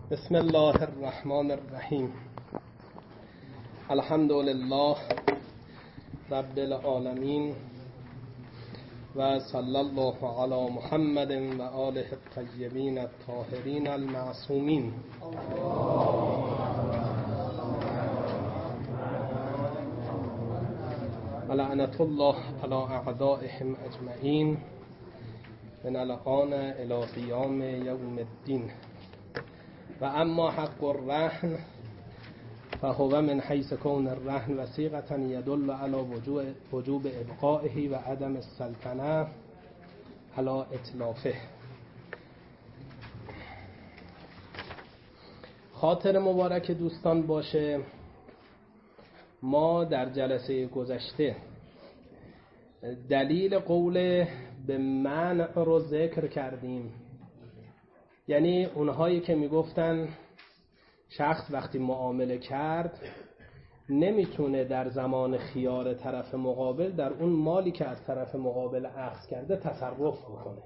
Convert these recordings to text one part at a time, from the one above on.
بسم الله الرحمن الرحیم. الحمد لله رب العالمین و صلی الله علی محمد و آله الطیبین الطاهرین المعصومین. و لعنت الله علی اعدائهم اجمعین من الآن الی قیام یوم الدین. و اما حق الرهن فهو من حیث کون الرهن وثیقة یدل علی وجوب ابقائه و عدم السلطنه علی اتلافه. خاطر مبارک دوستان باشه، ما در جلسه گذشته دلیل قول به منع رو ذکر کردیم. یعنی اونهایی که میگفتن شخص وقتی معامله کرد نمیتونه در زمان خیار طرف مقابل در اون مالی که از طرف مقابل اخذ کرده تصرف بکنه.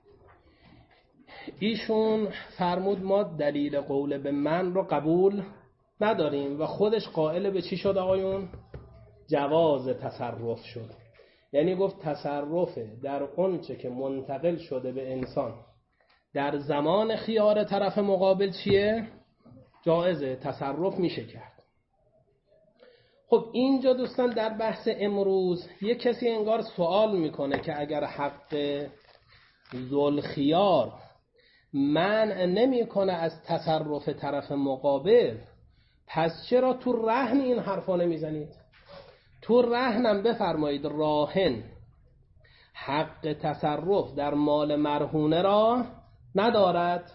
ایشون فرمود ما دلیل قول به من رو قبول نداریم و خودش قائل به چی شد آقایون؟ جواز تصرف شد. یعنی گفت تصرف در اون چه که منتقل شده به انسان در زمان خیار طرف مقابل چیه؟ جایزه، تصرف میشه کرد. خب اینجا دوستان در بحث امروز یک کسی انگار سوال میکنه که اگر حق ذوالخیار منع نمیکنه از تصرف طرف مقابل، پس چرا تو رهن این حرفا نمیزنید؟ تو رهنم بفرمایید راهن حق تصرف در مال مرهونه را ندارد.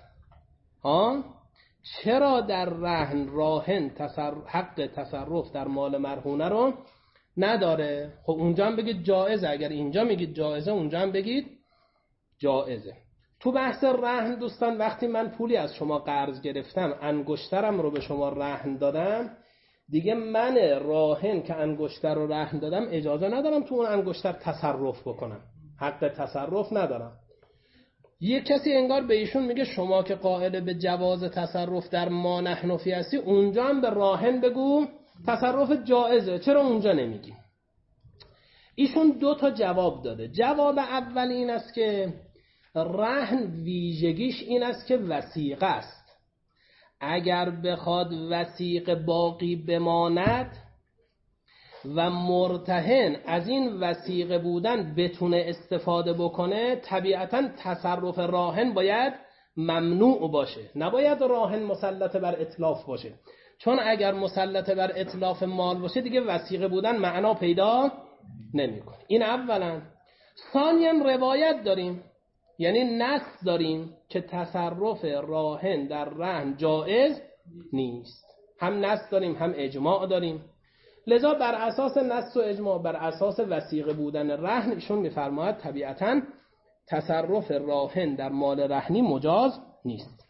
چرا در رهن راهن حق تصرف در مال مرهونه رو نداره؟ خب اونجا هم بگید جائزه. اگر اینجا میگید جائزه اونجا هم بگید جائزه. تو بحث رهن دوستان وقتی من پولی از شما قرض گرفتم، انگشترم رو به شما رهن دادم، دیگه من راهن که انگشتر رو رهن دادم اجازه ندارم تو اون انگشتر تصرف بکنم، حق تصرف ندارم. یه کسی انگار به ایشون میگه شما که قائل به جواز تصرف در ما نحن فی هستی، اونجا هم به راهن بگو تصرف جائزه، چرا اونجا نمیگی؟ ایشون دو تا جواب داده. جواب اول این است که رهن ویژگیش این است که وثیقه است. اگر بخواد وثیقه باقی بماند و مرتهن از این وثیقه بودن بتونه استفاده بکنه، طبیعتاً تصرف راهن باید ممنوع باشه، نباید راهن مسلط بر اتلاف باشه. چون اگر مسلط بر اتلاف مال باشه دیگه وثیقه بودن معنا پیدا نمیکنه. این اولاً. ثانیاً روایت داریم، یعنی نص داریم که تصرف راهن در رهن جائز نیست. هم نص داریم هم اجماع داریم. لذا بر اساس نص و اجماع، بر اساس وثیقه بودن رهن، ایشون میفرماید طبیعتاً تصرف راهن در رهن رهنی مجاز نیست.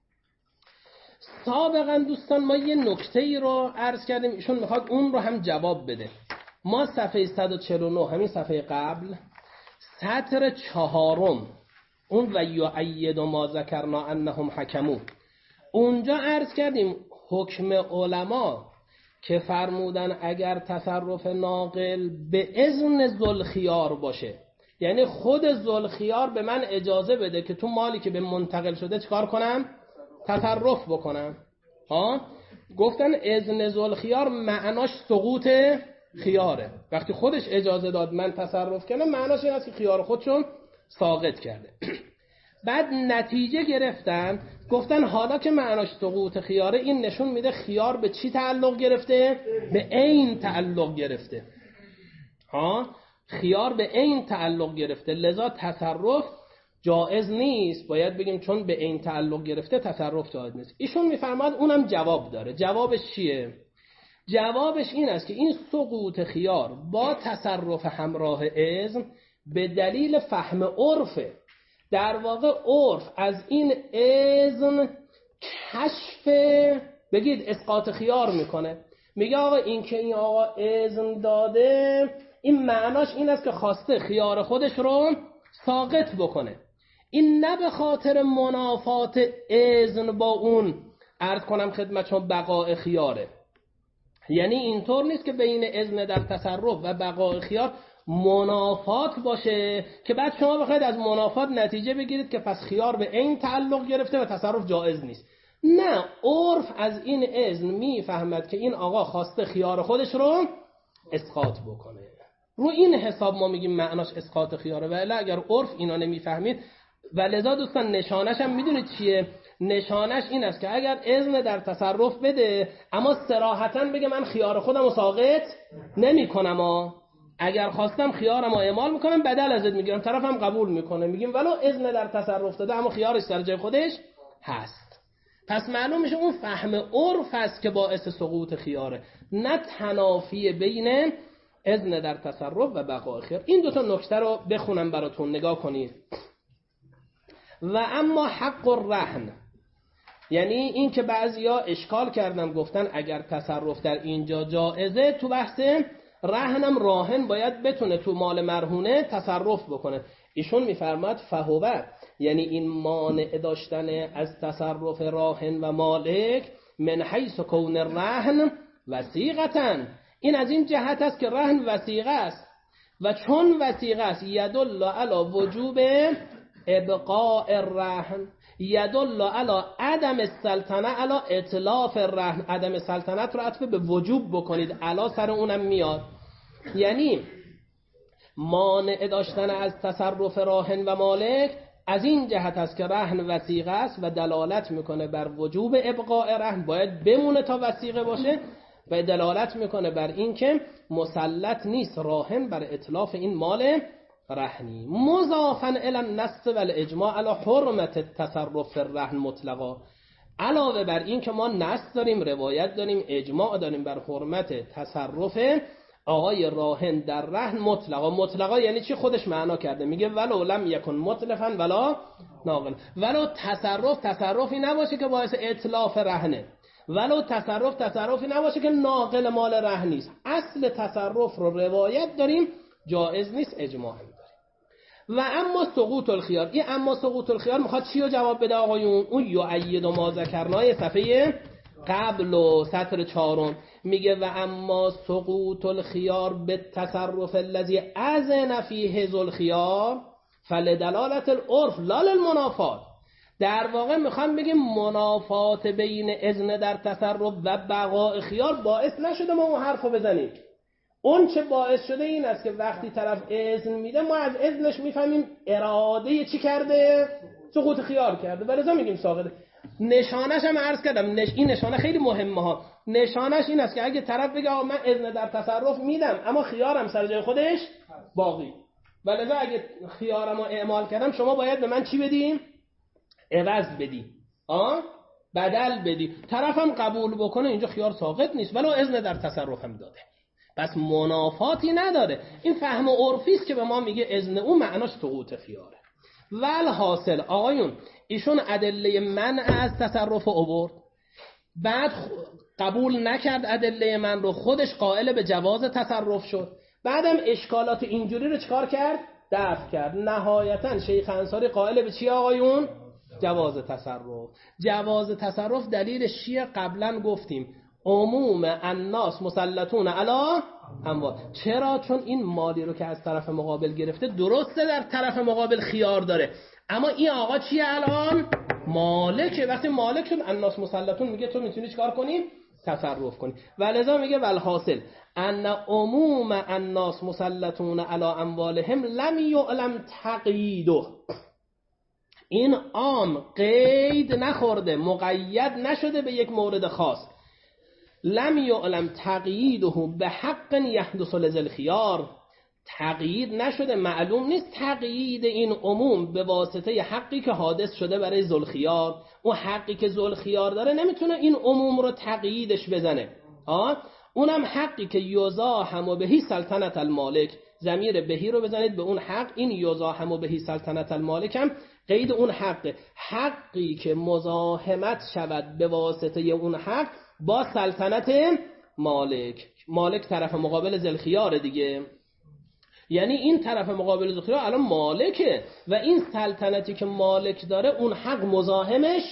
سابقا دوستان ما یه نکته‌ای رو عرض کردیم، ایشون میخواد اون رو هم جواب بده. ما صفحه 149 همین صفحه قبل سطر 4 اون و یؤید ما ذکرنا انهم حکموا، اونجا عرض کردیم حکم علما که فرمودن اگر تصرف ناقل به اذن ذوالخیار باشه، یعنی خود ذوالخیار به من اجازه بده که تو مالی که به منتقل شده چکار کنم؟ تصرف بکنم. گفتن اذن ذوالخیار معناش سقوط خیاره. وقتی خودش اجازه داد من تصرف کنم، معناش این است که خیار خودشون ساقط کرده. بعد نتیجه گرفتن، گفتن حالا که معناش سقوط خیاره، این نشون میده خیار به چی تعلق گرفته؟ به عین تعلق گرفته. خیار به عین تعلق گرفته، لذا تصرف جائز نیست. باید بگیم چون به عین تعلق گرفته تصرف جائز نیست. ایشون میفرماد اونم جواب داره. جوابش چیه؟ جوابش این است که این سقوط خیار با تصرف همراه اذن به دلیل فهم عرفه. در واقع عرف از این اذن کشف، بگید اسقاط خیار میکنه. میگه آقا این که این آقا اذن داده، این معناش این است که خواسته خیار خودش رو ساقط بکنه. این نه به خاطر منافات اذن با اون عرض کنم خدمتشون بقاء خیاره. یعنی اینطور نیست که بین اذن در تصرف و بقاء خیار منافات باشه که بعد شما بخواید از منافات نتیجه بگیرید که پس خیار به این تعلق گرفته و تصرف جایز نیست. نه، عرف از این اذن میفهمد که این آقا خواسته خیار خودش رو اسقاط بکنه. رو این حساب ما میگیم معناش اسقاط خیاره. ولی اگر عرف اینا نمیفهمید، و لذا دوستان نشانش هم میدونید چیه؟ نشانش این است که اگر اذن در تصرف بده اما صراحتاً بگه من خیار خودم رو ساقط نمی کنم، اگر خواستم خیارم رو اعمال میکنم بدل ازت میگیرم، طرفم قبول میکنه، میگیم ولو اذن در تصرف داده اما خیارش در جای خودش هست. پس معلوم میشه اون فهم عرف است که باعث سقوط خیاره، نه تنافی بین اذن در تصرف و بقاء خیار. این دوتا نکته رو بخونم براتون نگاه کنید. و اما حق الرهن، یعنی این که بعضیا اشکال کردن گفتن اگر تصرف در اینجا جائزه، تو بحث رهنم راهن باید بتونه تو مال مرهونه تصرف بکنه. ایشون میفرماد فهوه، یعنی این مانع داشتن از تصرف راهن و مالک من حیث کون الرهن وثیقةً، این از این جهت است که رهن وثیقه است و چون وثیقه است یدل علی وجوب ابقاء الرهن، یدل علی عدم السلطنه علی اطلاف الرهن. عدم سلطنت رو عطف به وجوب بکنید، علا سر اونم میاد. یعنی مانع داشتن از تصرف راهن و مالک از این جهت است که رهن وثیقه است و دلالت میکنه بر وجوب ابقاء رهن، باید بمونه تا وثیقه باشه، و دلالت میکنه بر این که مسلط نیست راهن بر اتلاف این مال رهنی. مضافاً الی النص و الاجماع علی حرمت التصرف الرهن مطلقا، علاوه بر این که ما نص داریم، روایت داریم، اجماع داریم بر حرمت تصرف آقای راهن در رهن مطلقا. مطلقا یعنی چی؟ خودش معنا کرده، میگه ولو لم یکن مطلقا ولا ناقل، ولو تصرفی نباشه که باعث اتلاف رهنه، ولو تصرفی نباشه که ناقل مال رهن نیست. اصل تصرف رو روایت داریم، جایز نیست، اجماع داریم. و اما سقوط الخیار، این اما سقوط الخیار میخواد چی رو جواب بده آقایون؟ اون یؤید و ما ذکرنای صفحه قبل و سطر 4 میگه و اما سقوط الخیار به تصرف الذی اذن فیه ذو الخیار فلدلالت العرف لا للمنافات. در واقع میخوام بگیم منافات بین اذن در تصرف و بقاء خیار باعث نشده ما اون حرفو بزنیم. اون چه باعث شده این است که وقتی طرف اذن میده ما از اذنش میفهمیم اراده چی کرده؟ سقوط خیار کرده، ولذا میگیم ساقطه. نشانش هم عرض کردم، این نشانه خیلی مهمه ها. نشانش این است که اگه طرف بگه آقا من اذن در تصرف میدم اما خیارم سر جای خودش باقی، ولذا اگه خیارم رو اعمال کردم شما باید به من چی بدیم؟ عوض بدی، بدل بدی. طرفم قبول بکنه اینجا خیار ساقط نیست ولو اذن در تصرف هم داده، پس منافاتی نداره. این فهم عرفی است که به ما میگه اذن اون معناش سقوط خیاره. ول حاصل آقایون ایشون ادله منع از تصرف آورد، بعد قبول نکرد ادله من رو، خودش قائل به جواز تصرف شد، بعدم اشکالات اینجوری رو چکار کرد؟ دفع کرد. نهایتا شیخ انصاری قائل به چی آقایون؟ جواز تصرف. جواز تصرف دلیلش چیه؟ قبلا گفتیم عموم الناس مسلطون علی اموال. چرا؟ چون این مالی رو که از طرف مقابل گرفته درسته در طرف مقابل خیار داره، اما این آقا چیه الان؟ مالکه. وقتی مالک شد الناس مسلطون میگه تو میتونی چیکار کنی؟ تصرف کنی. ولذا میگه والحاصل ان عموم الناس مسلطون علی اموالهم لم یعلم تقییده. این عام قید نخورده، مقید نشده به یک مورد خاص. لم یعلم تقییده به حق یحدث لذل خیار، تقیید نشده، معلوم نیست تقیید این عموم به واسطه حقی که حادث شده برای ذوالخیار. اون حقی که ذوالخیار داره نمیتونه این عموم رو تقییدش بزنه. اونم حقی که یزاحم بهی سلطنت المالک، ضمیر بهی رو بزنید به اون حق، این یزاحم بهی سلطنت المالک هم قید اون حقی که مزاحمت شود به واسطه اون حق با سلطنت مالک. مالک طرف مقابل ذوالخیار دیگه، یعنی این طرف مقابل ذوالخیار الان مالکه و این سلطنتی که مالک داره اون حق مزاحمش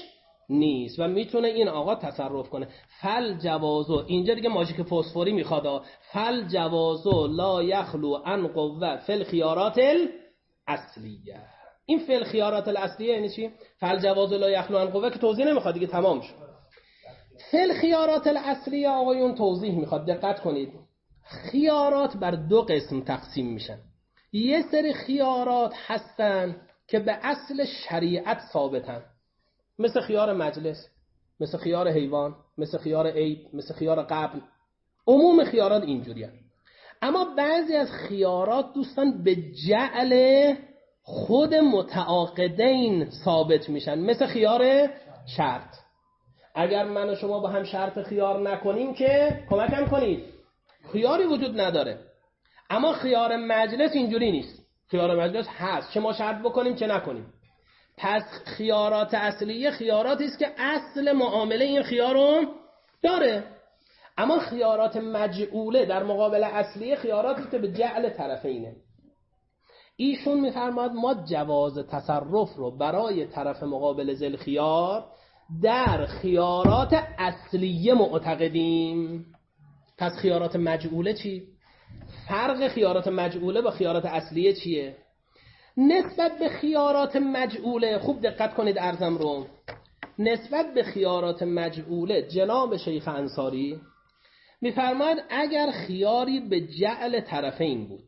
نیست و میتونه این آقا تصرف کنه. فل جوازو، اینجا دیگه ماژیک فسفوری میخواد. فل جوازو لا یخلو عن قوه فل خیارات الاصلیه. این فل خیارات الاصلیه یعنی چی؟ فل جوازو لا یخلو عن قوه که توضیح نمیخواد دیگه، تمام شد. فل خیارات الاصلیه آقایون توضیح میخواد، دقت کنید. خیارات بر دو قسم تقسیم میشن. یه سری خیارات هستن که به اصل شریعت ثابتن، مثل خیار مجلس، مثل خیار حیوان، مثل خیار عید، مثل خیار قبل. عموم خیارات اینجوریه. اما بعضی از خیارات دوستان به جعل خود متعاقدین ثابت میشن، مثل خیار شرط. اگر من و شما با هم شرط خیار نکنیم که کمکم کنید، خیاری وجود نداره. اما خیار مجلس اینجوری نیست. خیار مجلس هست چه ما شرط بکنیم چه نکنیم. پس خیارات اصلیه خیاراتی است که اصل معامله این خیار رو داره. اما خیارات مجعوله در مقابل اصلیه خیاراتی است که به جعل طرفینه. ایشون میفرماد ما جواز تصرف رو برای طرف مقابل ذل خیار در خیارات اصلیه معتقدیم. پس خیارات مجعوله چی؟ فرق خیارات مجعوله با خیارات اصلیه چیه؟ نسبت به خیارات مجعوله، خوب دقت کنید عرضم رو، نسبت به خیارات مجعوله جناب شیخ انصاری میفرماید اگر خیاری به جعل طرفین بود،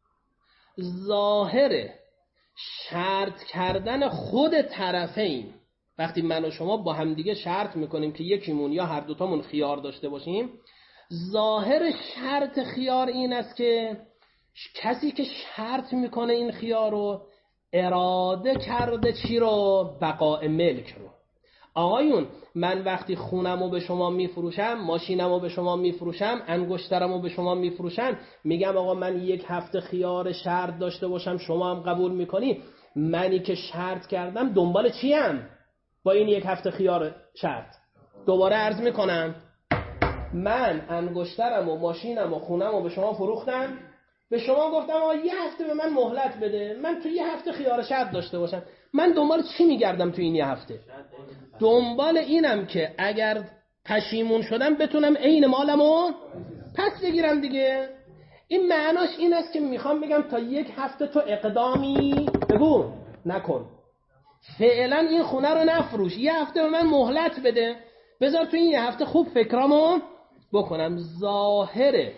ظاهر شرط کردن خود طرفین، وقتی من و شما با هم دیگه شرط میکنیم که یکیمون یا هر دوتامون خیار داشته باشیم، ظاهر شرط خیار این است که کسی که شرط میکنه این خیار رو اراده کرده چی رو؟ بقاء ملک رو. آقایون من وقتی خونمو به شما میفروشم، ماشینمو به شما میفروشم، انگشترمو به شما میفروشم، میگم آقا من 1 هفته خیار شرط داشته باشم، شما هم قبول میکنی، منی که شرط کردم دنبال چیم با این 1 هفته خیار شرط؟ دوباره عرض میکنم، من انگشترم و ماشینم و خونم و به شما فروختم، به شما گفتم آقا 1 هفته به من مهلت بده، من تو 1 هفته خیار شرط داشته باشم. من دنبال چی میگردم تو این 1 هفته؟ دنبال اینم که اگر پشیمون شدم بتونم عین مالمو پس بگیرم دیگه. این معناش این است که میخوام بگم تا 1 هفته تو اقدامی بگو نکن، فعلا این خونه رو نفروش، 1 هفته به من مهلت بده، بذار تو این 1 هفته خوب فکرامو بکنم. ظاهر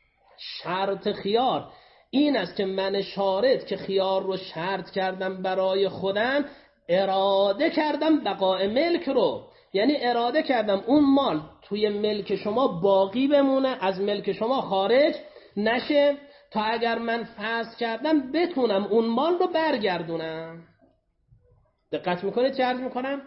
شرط خیار این است که من شارط که خیار رو شرط کردم برای خودم، اراده کردم بقاء ملک رو، یعنی اراده کردم اون مال توی ملک شما باقی بمونه، از ملک شما خارج نشه، تا اگر من فسخ کردم بتونم اون مال رو برگردونم. دقت میکنید چه عرض میکنم؟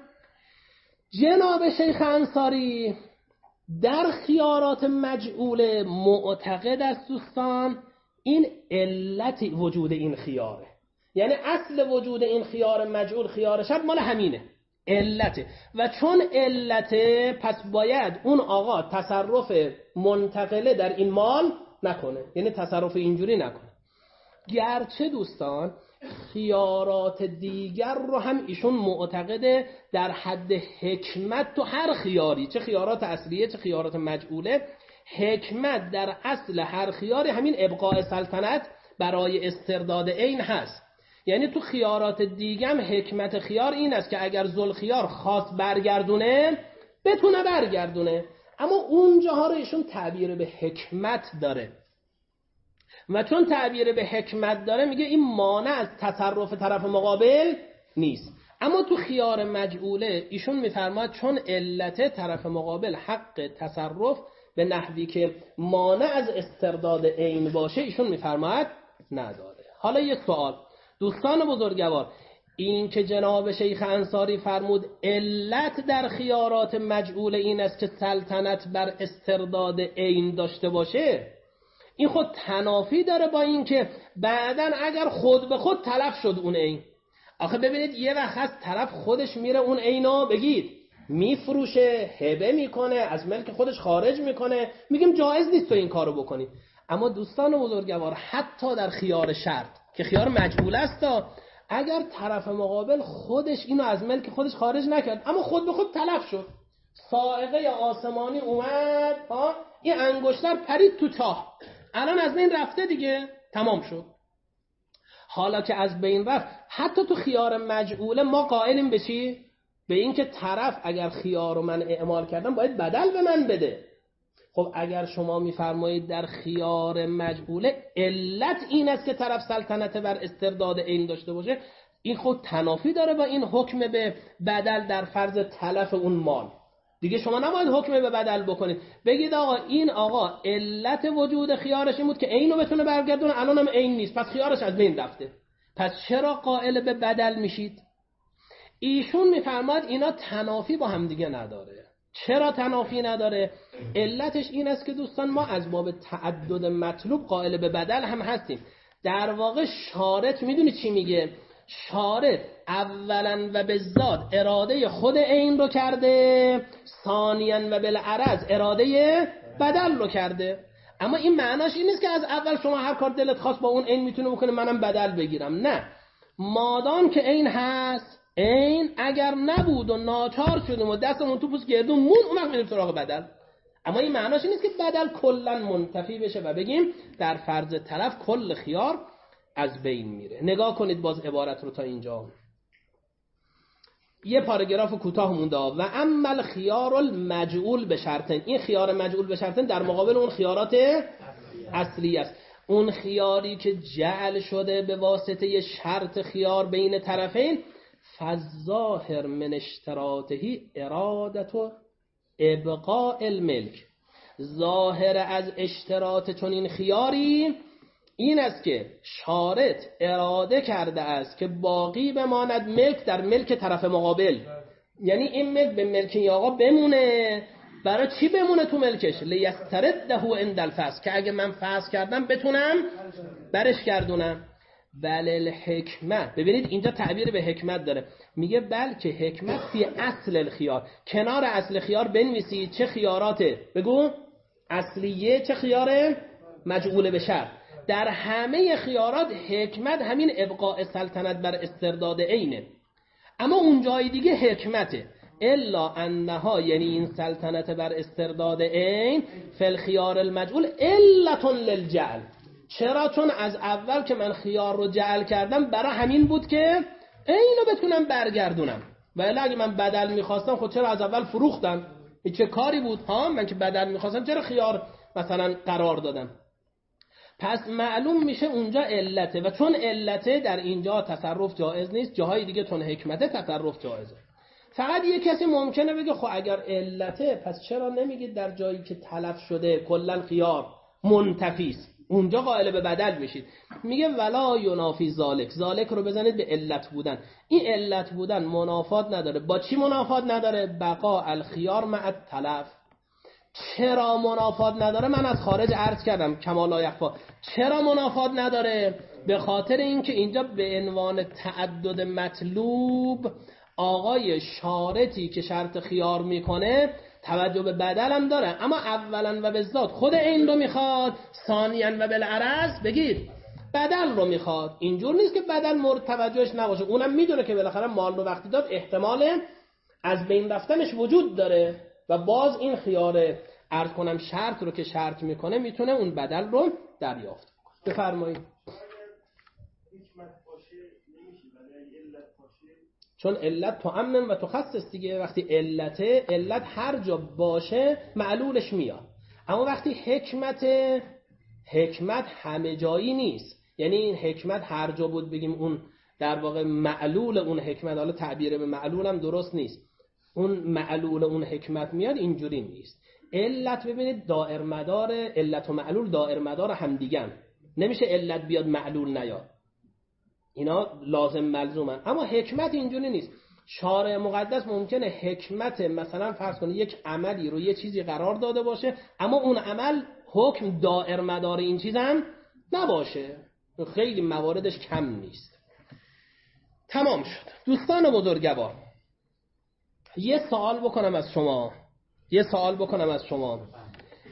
جناب شیخ انصاری در خیارات مجعوله معتقد است دوستان این علت وجود این خیاره، یعنی اصل وجود این خیار مجعول خیار شرط مال همینه، علته، و چون علته پس باید اون آقا تصرف منتقله در این مال نکنه، یعنی تصرف اینجوری نکنه. گرچه دوستان خیارات دیگر رو هم ایشون معتقده در حد حکمت تو هر خیاری، چه خیارات اصلیه چه خیارات مجعوله، حکمت در اصل هر خیاری همین ابقاء سلطنت برای استرداد عین هست. یعنی تو خیارات دیگم حکمت خیار این است که اگر ذوالخیار خواست برگردونه بتونه برگردونه، اما اونجاها رو ایشون تعبیر به حکمت داره و چون تعبیر به حکمت داره میگه این مانع از تصرف طرف مقابل نیست. اما تو خیار مجعوله ایشون میفرماد چون علت طرف مقابل حق تصرف به نحوی که مانع از استرداد عین باشه ایشون میفرماد نداره. حالا یه سوال دوستان بزرگوار، این که جناب شیخ انصاری فرمود علت در خیارات مجعوله این است که سلطنت بر استرداد عین داشته باشه، این خود تنافی داره با این که بعدن اگر خود به خود تلف شد اون عین. آخه ببینید یه وقت هست طرف خودش میره اون عینو بگید میفروشه، هبه میکنه، از ملک خودش خارج میکنه، میگیم جایز نیست تو این کارو بکنی. اما دوستان بزرگوار حتی در خیار شرط که خیار مجعول است، اگر طرف مقابل خودش اینو از ملک خودش خارج نکرد اما خود به خود تلف شد، صاعقه آسمانی اومد این انگشتر پرید تو چاه، الان از بین رفته دیگه، تمام شد. حالا که از بین رفت، حتی تو خیار مجعوله ما قائلیم به چی؟ به این که طرف اگر خیار رو من اعمال کردم باید بدل به من بده. خب اگر شما میفرمایید در خیار مجعوله علت این است که طرف سلطنت بر استرداد عین داشته باشه، این خود تنافی داره با این حکم به بدل در فرض تلف اون مال. دیگه شما نباید حکم به بدل بکنید، بگید آقا این آقا علت وجود خیارش این بود که عینو بتونه برگردونه، الانم عین نیست، پس خیارش از بین رفته، پس چرا قائل به بدل میشید؟ ایشون میفرماد اینا تنافی با هم دیگه نداره. چرا تنافی نداره؟ علتش این است که دوستان ما از باب تعدد مطلوب قائل به بدل هم هستیم. در واقع شارط میدونی چی میگه؟ شارط اولا و بالذات اراده خود عین رو کرده، ثانیاً و بالعرض اراده بدل رو کرده. اما این معناش این نیست که از اول شما هر کار دلت خواست با اون عین میتونه بکنه منم بدل بگیرم. نه، مادام که عین هست، عین اگر نبود و ناچار شدیم و دستمون تو پوست گردون مون، اون وقت میریم سراغ بدل. اما این معناش این نیست که بدل کلا منتفی بشه و بگیم در فرض طرف کل خیار از بین میره. نگاه کنید باز عبارت رو تا اینجا، یه پاراگراف کوتاه مونده. و اما خیار المجعول به شرطن، این خیار مجعول به شرطن در مقابل اون خیارات اصلی است. اون خیاری که جعل شده به واسطه شرط خیار بین طرفین، فالظاهر من اشتراطه ارادت و ابقاء الملک، ظاهر از اشتراط چون این خیاری این است که شارط اراده کرده است که باقی بماند ملک در ملک طرف مقابل. یعنی این ملک به ملک این آقا بمونه. برای چی بمونه تو ملکش؟ لیسترده عند الفسخ، که اگه من فسخ کردم بتونم برش گردونم. بله الحکمت، ببینید اینجا تعبیر به حکمت داره، میگه بلکه حکمت فی اصل الخیار، کنار اصل خیار بنویسید چه خیاراته، بگو اصلیه، چه خیاره؟ مجعول به شرط. در همه خیارات حکمت همین ابقاء سلطنت بر استرداد عینه، اما اون جای دیگه حکمته. الا انها، یعنی این سلطنت بر استرداد عین، فی الخیار المجعول علتون للجعل. چرا؟ چون از اول که من خیار رو جعل کردم برای همین بود که اینو بتونم برگردونم، ولی اگه من بدل میخواستم خود چرا از اول فروختم؟ این چه کاری بود ها؟ من که بدل میخواستم چرا خیار مثلا قرار دادم؟ پس معلوم میشه اونجا علته، و چون علته در اینجا تصرف جایز نیست، جاهای دیگه چون حکمته تصرف جایزه. فقط یه کسی ممکنه بگه خب اگر علته پس چرا نمیگید در جایی که تلف شده کلا خیار منتفیست، اونجا قائل به بدل بشید. میگه ولا ینافی ذالک، ذالک رو بزنید به علت بودن. این علت بودن منافات نداره. با چی منافات نداره؟ بقا الخیار مع التلف. چرا منافات نداره؟ من از خارج عرض کردم کما لا یخفا. چرا منافات نداره؟ به خاطر اینکه اینجا به عنوان تعدد مطلوب آقای شارطی که شرط خیار میکنه توجه به بدل هم داره، اما اولا و بالذات خود این رو میخواد، ثانیاً و بالعرض بگید بدل رو میخواد. اینجور نیست که بدل مورد توجهش نباشه، اونم میدونه که بالاخره مال رو وقتی داد احتمال از بین رفتنش وجود داره و باز این خیار عرض کنم شرط رو که شرط میکنه میتونه اون بدل رو دریافت کنه. بفرمایید. چون علت تعمم و تخصص دیگه، وقتی علت هر جا باشه معلولش میاد، اما وقتی حکمت همه جایی نیست، یعنی این حکمت هر جا بود بگیم اون در واقع معلول اون حکمت، حالا تعبیر به معلول هم درست نیست، اون معلول اون حکمت میاد، اینجوری نیست. علت ببینید دائر مدار علت و معلول دائر مدار هم دیگن، نمیشه علت بیاد معلول نیاد، اینا لازم ملزومن. اما حکمت اینجوری نیست. شارع مقدس ممکنه حکمت مثلا فرض کنید یک عملی رو یه چیزی قرار داده باشه، اما اون عمل حکم دائر مدار این چیز هم نباشه، خیلی مواردش کم نیست. تمام شد. دوستان بزرگوار، یه سوال بکنم از شما.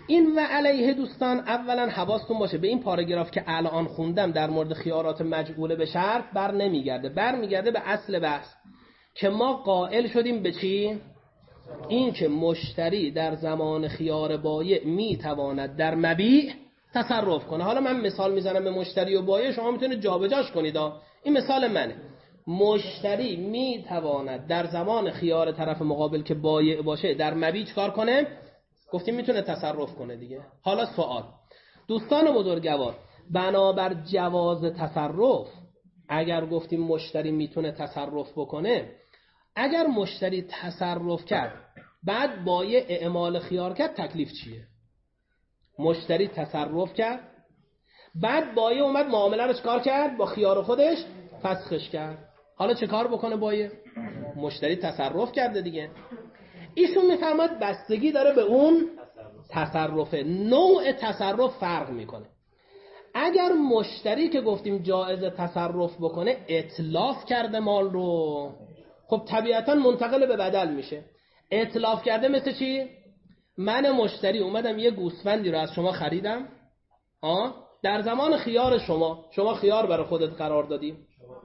این و علیه دوستان اولا حواستون باشه به این پاراگراف که الان خوندم در مورد خیارات مجعوله به شرط بر نمیگرده، برمیگرده به اصل بحث که ما قائل شدیم به چی؟ این که مشتری در زمان خیار بایع میتواند در مبیع تصرف کنه. حالا من مثال میزنم به مشتری و بایع، شما میتونید جابجاش کنید. این مثال منه. مشتری میتواند در زمان خیار طرف مقابل که بایع باشه در مبیع چکار کنه؟ گفتیم میتونه تصرف کنه دیگه. حالا سوال دوستان بزرگوار، بنابر جواز تصرف اگر گفتیم مشتری میتونه تصرف بکنه، اگر مشتری تصرف کرد بعد بایع اعمال خیار کرد، تکلیف چیه؟ مشتری تصرف کرد بعد بایع اومد معامله رو چکار کرد؟ با خیار خودش فسخش کرد. حالا چه کار بکنه بایع؟ مشتری تصرف کرده دیگه. ایشون میفرماد بستگی داره به اون تصرف، نوع تصرف فرق میکنه. اگر مشتری که گفتیم جایز تصرف بکنه اتلاف کرده مال رو، خب طبیعتا منتقل به بدل میشه. اتلاف کرده مثل چی؟ من مشتری اومدم یه گوسفندی رو از شما خریدم، در زمان خیار شما خیار برای خودت قرار دادیم،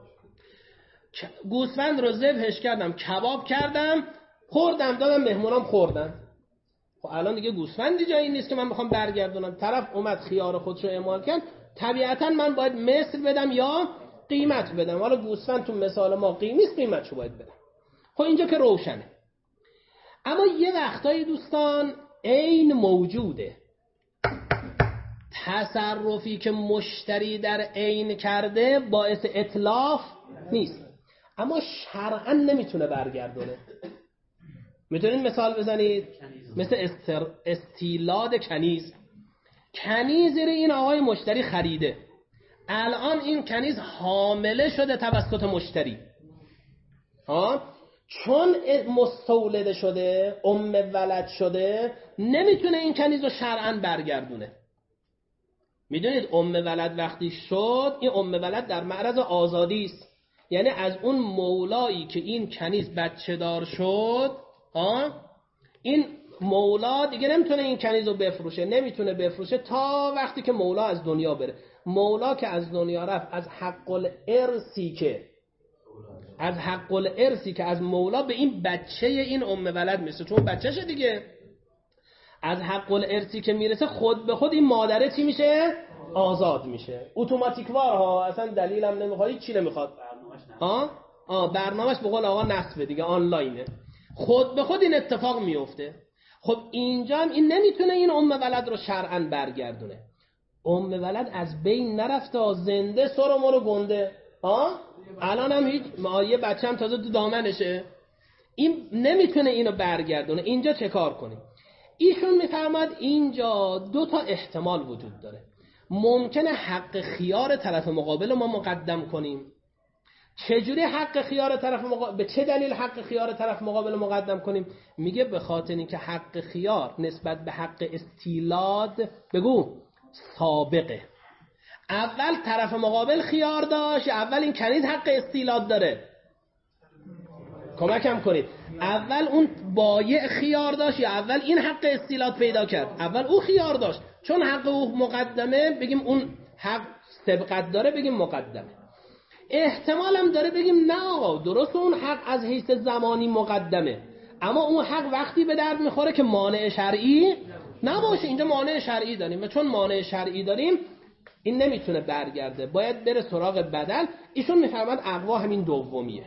گوسفند رو ذبحش کردم، کباب کردم، خوردم، دادم مهمونام خوردن. خب الان دیگه گوسفندی جایی نیست که من بخوام برگردونم. طرف اومد خیار خودشو اعمال کرد، طبیعتا من باید مثل بدم یا قیمت بدم. حالا گوسفند تو مثال ما قیمت، قیمتشو باید بدم. خب اینجا که روشنه. اما یه وقتایی دوستان عین موجوده، تصرفی که مشتری در عین کرده باعث اتلاف نیست اما شرعا نمیتونه برگردونه. میتونید مثال بزنید؟ مثل استیلاد کنیز. کنیزی رو این آقای مشتری خریده، الان این کنیز حامله شده توسط مشتری، چون مستولده شده، ولد شده، نمیتونه این کنیز رو شرعاً برگردونه. میدونید ولد وقتی شد، این ولد در معرض آزادی است. یعنی از اون مولایی که این کنیز بچه دار شد، این مولا دیگه نمیتونه این کنیز رو بفروشه، نمیتونه بفروشه تا وقتی که مولا از دنیا بره. مولا که از دنیا رفت، از حق الارثی که از مولا به این بچه این ولد میرسه، چون بچه‌شه دیگه. از حق الارثی که میرسه خود به خود این مادره چی میشه؟ آزاد میشه. اتوماتیک وار اصلا دلیلم نمیخواد، هیچ چی نمیخواد. برنامه‌اش به قول آقا نصبه دیگه، آنلاینه، خود به خود این اتفاق میفته. خب اینجا هم این نمیتونه این ولد رو شرعاً برگردونه. ولد از بین نرفته، زنده سر و مرو گنده. الان هم هیچ یه بچه هم تازه تو دامنشه، این نمیتونه اینو برگردونه. اینجا چه کار کنیم؟ ایشون میفرماد اینجا دو تا احتمال وجود داره. ممکنه حق خیار طرف مقابل ما مقدم کنیم. چجوری حق خیار طرف مقابل، به چه دلیل حق خیار طرف مقابل مقدم کنیم؟ میگه به خاطر اینکه حق خیار نسبت به حق استیلاد بگو سابقه. اول طرف مقابل خیار داشت، اول این کنیز حق استیلاد داره؟ کمکم کنید. اول اون بایع خیار داشت یا اول این حق استیلاد پیدا کرد؟ اول او خیار داشت، چون حق او مقدمه بگیم اون حق سبقت داره، بگیم مقدمه. احتمالم داره بگیم نه آقا، درست اون حق از حیث زمانی مقدمه، اما اون حق وقتی به درد میخوره که مانع شرعی نباشه. اینجا مانع شرعی داریم و چون مانع شرعی داریم این نمیتونه برگرده، باید بره سراغ بدل. ایشون میفرماد اقوا همین دومیه.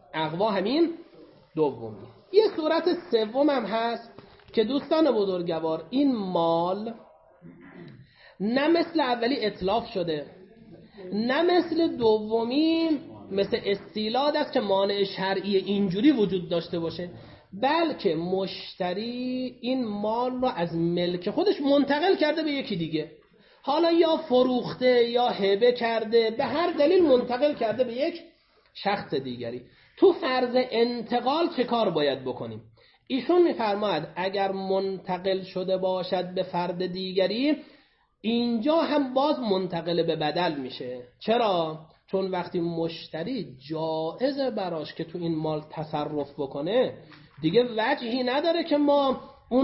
یه صورت سوم هم هست که دوستان بزرگوار این مال نه مثل اولی اتلاف شده، نه مثل دومی مثل استیلاد است که مانع شرعی اینجوری وجود داشته باشه، بلکه مشتری این مال رو از ملک خودش منتقل کرده به یکی دیگه. حالا یا فروخته یا هبه کرده، به هر دلیل منتقل کرده به یک شخص دیگری. تو فرض انتقال چه کار باید بکنیم؟ ایشون میفرماید اگر منتقل شده باشد به فرد دیگری، اینجا هم باز منتقل به بدل میشه. چرا؟ چون وقتی مشتری جایزه براش که تو این مال تصرف بکنه، دیگه وجهی نداره که ما اون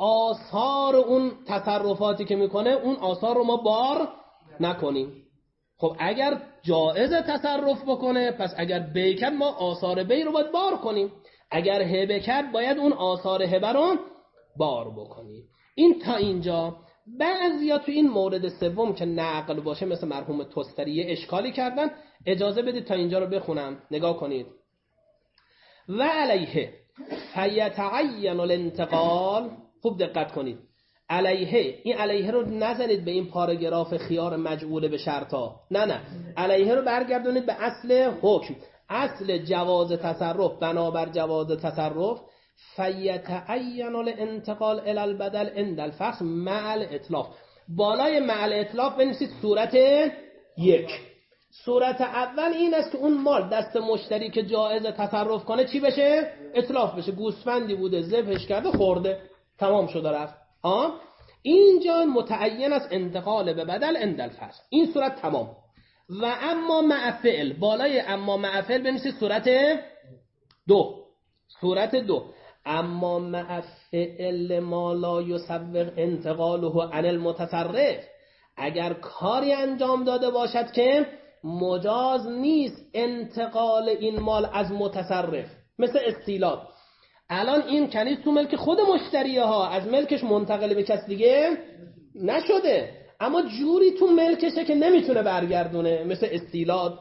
آثار اون تصرفاتی که میکنه اون آثار رو ما بار نکنیم. خب اگر جایز تصرف بکنه، پس اگر بی کرد ما آثار بی رو باید بار کنیم، اگر هبه کرد باید اون آثار هبه رو بار بکنیم. این تا اینجا. بعضیا تو این مورد سوم که نقل باشه مثل مرحوم توستری اشکالی کردن. اجازه بدید تا اینجا رو بخونم، نگاه کنید. و علیه فیتعین الانتقال. خوب دقت کنید. علیه، این علیه رو نزنید به این پاراگراف خیار مجعول به شرطا، نه، علیه رو برگردونید به اصل حکم، اصل جواز تصرف. بنابر جواز تصرف فیتعین الانتقال الی البدل عند الفصل مع الاطلاق. بالای مع الاطلاق بنویسید صورت یک. صورت اول این است که اون مال دست مشتری که جایز تصرف کنه چی بشه؟ اتلاف بشه. گوسفندی بوده ذبحش کرده خورده، تمام شده رفت. اینجا متعین است انتقال به بدل عند الفصل. این صورت تمام. و اما مع فعل، بالای اما مع فعل بنویسید صورت دو. صورت دو. اما مع فعل ما لا یسوغ انتقاله عن المتصرف، اگر کاری انجام داده باشد که مجاز نیست انتقال این مال از متصرف، مثل استیلاد. الان این کنیز تو ملک خود مشتریه ها، از ملکش منتقل به کس دیگه نشده، اما جوری تو ملکشه که نمیتونه برگردونه، مثل استیلاد.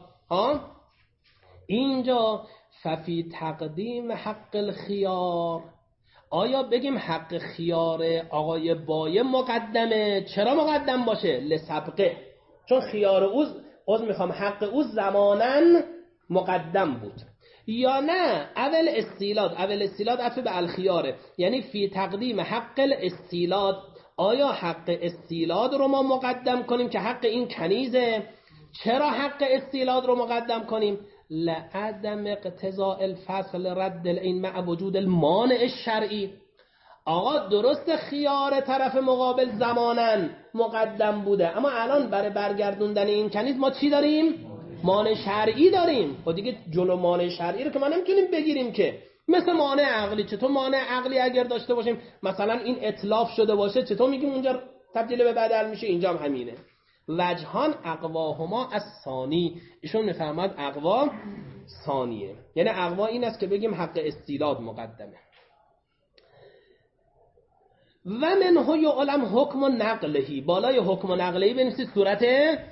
اینجا ففی تقدیم حق الخیار، آیا بگیم حق خیار آقای بایع مقدمه؟ چرا مقدم باشه؟ لسبقه، چون خیار او میخوام حق او زماناً مقدم بود. یا نه اول استیلاد عطف به الخیاره، یعنی فی تقدیم حق الاستیلاد، آیا حق استیلاد رو ما مقدم کنیم که حق این کنیزه؟ چرا حق استیلاد رو مقدم کنیم؟ لعدم اقتضاء الفصل رد العین مع وجود المانع الشرعی. آقا درست خیار طرف مقابل زماناً مقدم بوده، اما الان برای برگردوندن این کنیز ما چی داریم؟ مانع شرعی داریم. خب دیگه جلو مانع شرعی رو که ما نمیتونیم بگیریم که. مثل مانع عقلی، چطور مانع عقلی اگر داشته باشیم مثلا این اتلاف شده باشه چطور میگیم اونجا تبدیل به بدل میشه؟ اینجا هم همینه. وجهان اقواهما از ثانی، ایشون میفهمد اقوا ثانیه، یعنی اقوا این است که بگیم حق استیلاد مقدمه. و منه یعلم حکم نقلهی، بالای حکم نقلهی بنویسید صورت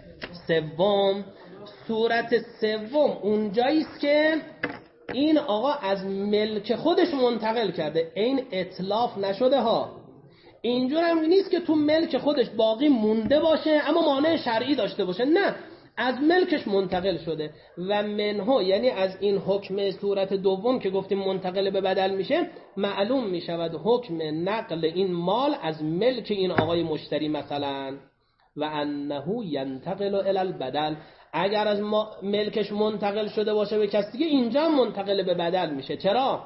سوم. صورت سوم اونجایی است که این آقا از ملک خودش منتقل کرده، این اتلاف نشده ها. اینجور هم نیست که تو ملک خودش باقی مونده باشه اما مانع شرعی داشته باشه، نه، از ملکش منتقل شده. و منه یعنی از این حکم صورت دوم که گفتیم منتقل به بدل میشه، معلوم میشود حکم نقل این مال از ملک این آقای مشتری مثلا. و انه ینتقل الی البدل، اگر از ملکش منتقل شده باشه به کسی دیگه اینجا منتقل به بدل میشه. چرا؟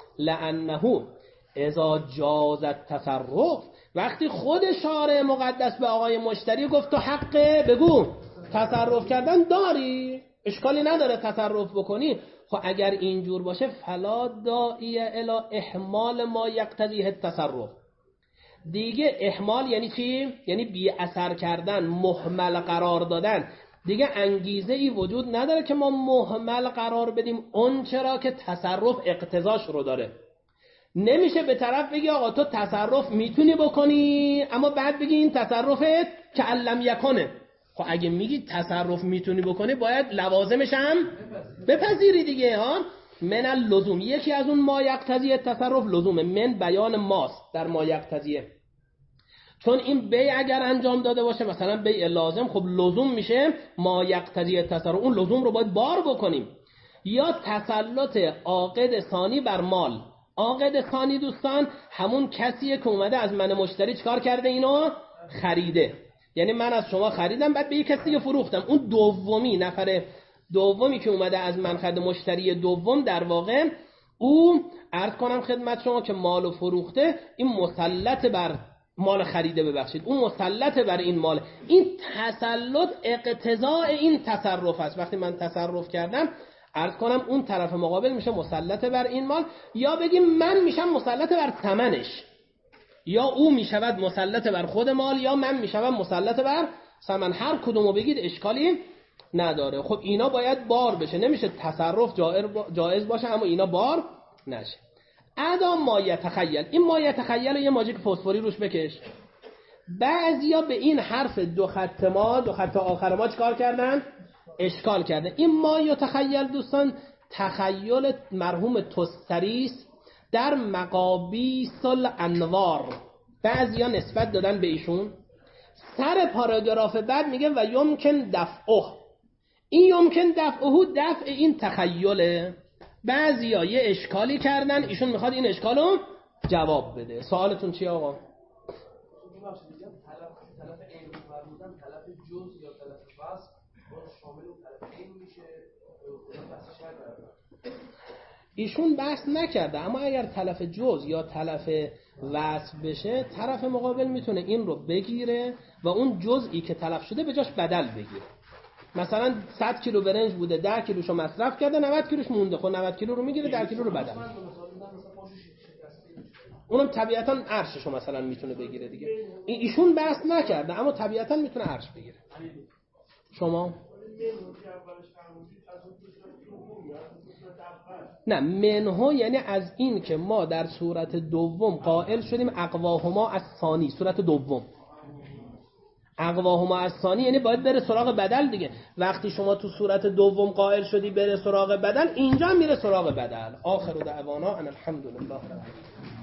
لانه اذا جاز التصرف، وقتی خود شارع مقدس به آقای مشتری گفت تو حق بگو تصرف کردن داری، اشکالی نداره تصرف بکنی. خب اگر اینجور باشه فلا داعی الی احمال ما یقتضیه التصرف. دیگه احمال یعنی چی؟ یعنی بی اثر کردن، مهمل قرار دادن. دیگه انگیزه ای وجود نداره که ما مهمل قرار بدیم اون چرا که تصرف اقتضاش رو داره. نمیشه به طرف بگی آقا تو تصرف میتونی بکنی اما بعد بگی این تصرفت که علم یکنه. خب اگه میگی تصرف میتونی بکنی باید لوازمش هم بپذیری دیگه. من اللزوم، یکی از اون ما یقتضی تصرف لزومه. من بیان ماست در ما یقتضیه، چون این بیع اگر انجام داده باشه مثلا بیع لازم، خب لزوم میشه ما یقتضی تصرف، اون لزوم رو باید بار بکنیم. یا تسلط عاقد ثانی بر مال. عاقد ثانی دوستان همون کسیه که اومده از من مشتری چکار کرده؟ اینو خریده. یعنی من از شما خریدم بعد به یک کسی دیگه فروختم. اون دومی، نفر دومی که اومده از من خرید، مشتری دوم در واقع او عرض کنم خدمت شما که مالو فروخته، این مسلط بر مال خریده، ببخشید اون مسلط بر این مال. این تسلط اقتضاء این تصرف است. وقتی من تصرف کردم عرض کنم اون طرف مقابل میشه مسلط بر این مال، یا بگیم من میشم مسلط بر ثمنش. یا او میشود مسلط بر خود مال یا من میشوم مسلط بر ثمن. هر کدومو بگید اشکالی نداره. خب اینا باید بار بشه، نمیشه تصرف جایز باشه اما اینا بار نشه. ادا ما یتخیل، این ما یتخیل یه ماژیک فسفوری روش بکش. بعضیا به این حرف دو خط آخر ما چیکار کردن؟ اشکال کردن. این ما یتخیل دوستان تخیل مرحوم تستریس در مقابیس الانوار، بعضیا نسبت دادن به ایشون. سر پاراگراف بعد میگه و یمکن دفعه، این یمکن دفعه دفع این تخیله. بعضیا یه اشکالی کردن، ایشون میخواد این اشکالو جواب بده. سوالتون چیه آقا؟ تلف عین فرمودن، تلف جز یا تلف وصف باز شامل تلف عین میشه. ایشون بحث نکرده، اما اگر تلف جز یا تلف وصف بشه طرف مقابل میتونه این رو بگیره و اون جزئی که تلف شده به جاش بدل بگیره. مثلا 100 کیلو برنج بوده 10 کیلوشو مصرف کرده 90 کیلوش مونده، خب 90 کیلو رو میگیره 10 کیلو رو بدل. اونم طبیعتا عرششو مثلا میتونه بگیره دیگه. ایشون بحث نکرده اما طبیعتا میتونه عرش بگیره. شما نه، منهو یعنی از این که ما در صورت دوم قائل شدیم اقواهما از ثانی، صورت دوم اقواهما از ثانی یعنی باید بره سراغ بدل دیگه. وقتی شما تو صورت دوم قائل شدی بره سراغ بدل، اینجا میره سراغ بدل. آخر دعوانا ان الحمدلله رب العالمین.